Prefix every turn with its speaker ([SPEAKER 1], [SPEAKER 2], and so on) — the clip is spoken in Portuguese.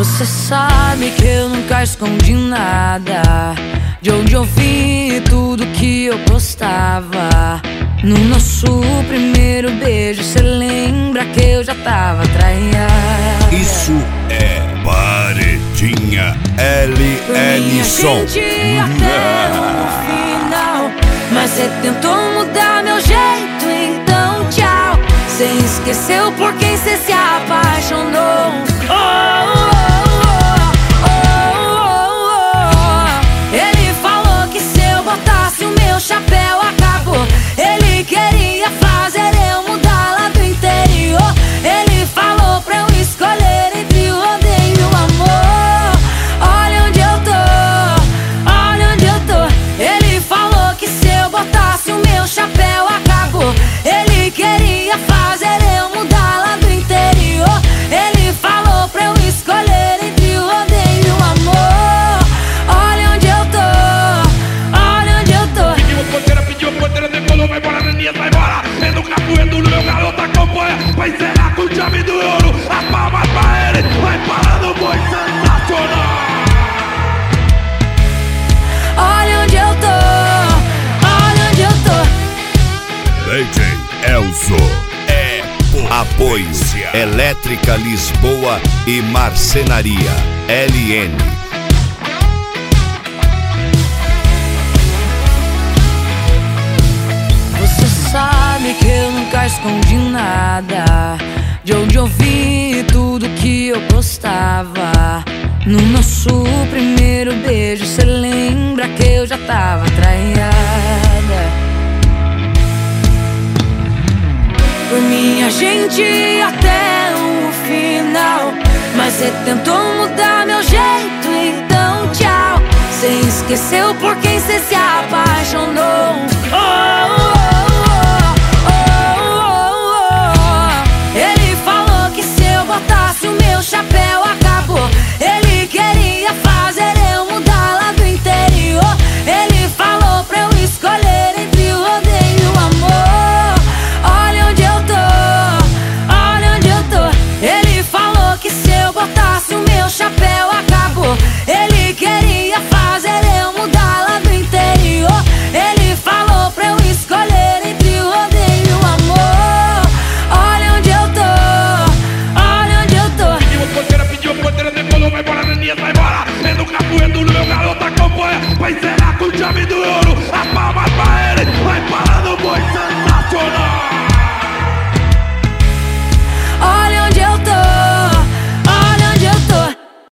[SPEAKER 1] Você sabe que eu nunca escondi nada, de onde eu vim e tudo que eu gostava. No nosso primeiro beijo, cê lembra que eu já tava traída.
[SPEAKER 2] Isso é Paredinha LL Som.
[SPEAKER 1] Até o final, mas cê tentou mudar meu jeito, então tchau. Cê esqueceu por quem cê se apaixonou. Ele falou que se eu botasse o meu chapéu acabou. Ele queria fazer eu mudar lá do interior. Ele falou pra eu escolher entre o odeio e o amor. Olha onde eu tô, olha onde eu tô. Ele falou que se eu botasse o meu chapéu acabou. Ele queria fazer eu mudar lá do interior. Ele falou pra eu escolher entre o odeio e o amor. Olha onde eu tô, olha onde eu tô.
[SPEAKER 3] Pediu ponteira, decolou, vai embora, Neninha, vai embora. É no capoeiro, no meu garoto acompanha. Vai zerar com o chave do ouro. As palmas pra ele, vai parar no boi sensacional.
[SPEAKER 1] Olha onde eu tô, olha onde eu tô.
[SPEAKER 2] DJ Elzo. Apoio Elétrica Lisboa e Marcenaria LN.
[SPEAKER 1] Você sabe que eu nunca escondi nada, de onde eu vim e tudo que eu gostava. No nosso primeiro beijo, cê lembra que eu já tava traída. Por minha gente até o final, mas cê tentou mudar meu jeito, então tchau. Cê esqueceu por quem cê se apaixonou.